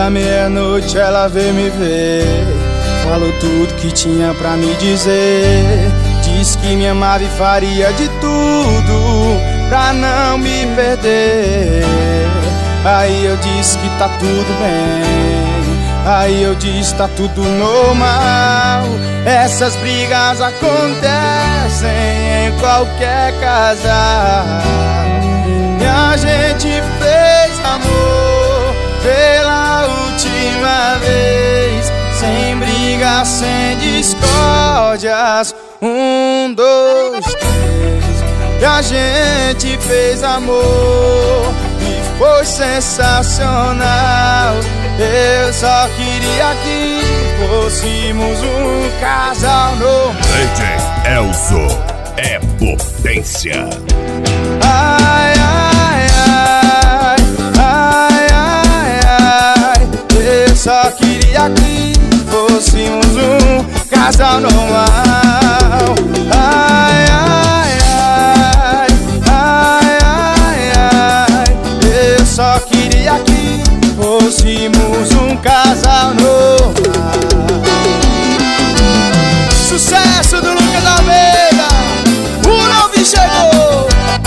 da meia-noite ela veio me ver, falou tudo que tinha pra me dizer. Disse que me amava e faria de tudo pra não me perder. Aí eu disse que tá tudo bem, aí eu disse tá tudo normal. Essas brigas acontecem em qualquer casal. E a gente fez amor pela última vez, sem brigas, sem discórdias. 1, 2, 3. E a gente fez amor e foi sensacional. Eu só queria que fôssemos um casal novo. DJ Elzo é potência. Ai, ai, ai, ai, ai, ai. Eu só queria que fôssemos um casal normal. Ai, ai, ai, ai, ai, ai. Eu só queria que fôssemos um casal normal. Sucesso do Lucas Almeida, o novo chegou.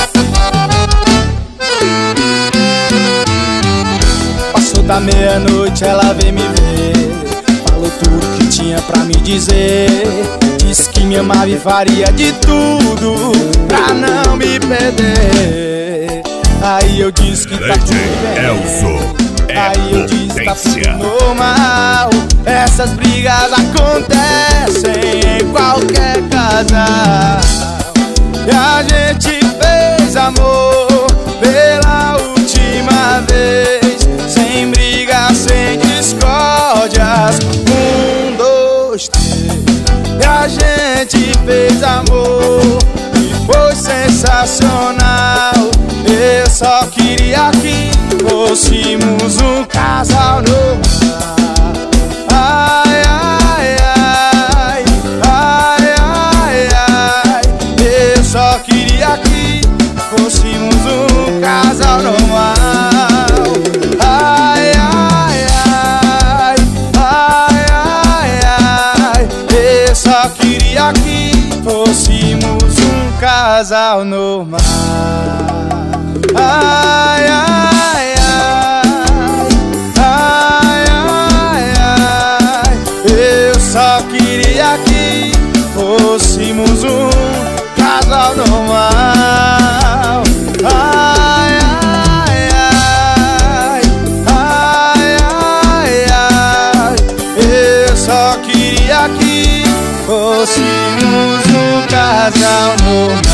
Passou da meia-noite, ela veio me ver, falou tudo que tinha pra me dizer. Disse que me amava e faria de tudo pra não me perder. Aí eu disse que tá tudo bem, aí eu disse tá tudo normal. Essas brigas acontecem em qualquer casal. E a gente fez amor pela última vez, sem brigas, sem discórdias. 1, 2, 3. E a gente fez amor e foi sensacional. Eu só queria que fôssemos um casal normal. Ai, ai, ai, ai, ai, ai. Eu só queria que fôssemos um casal normal. Ai, ai, ai, ai, ai, ai. Eu só queria que fôssemos um casal normal. Ai, ai, ai, ai, ai, ai. Eu só queria que fôssemos um casal normal. Ai, ai, ai, ai, ai, ai. Eu só queria que fôssemos um casal normal.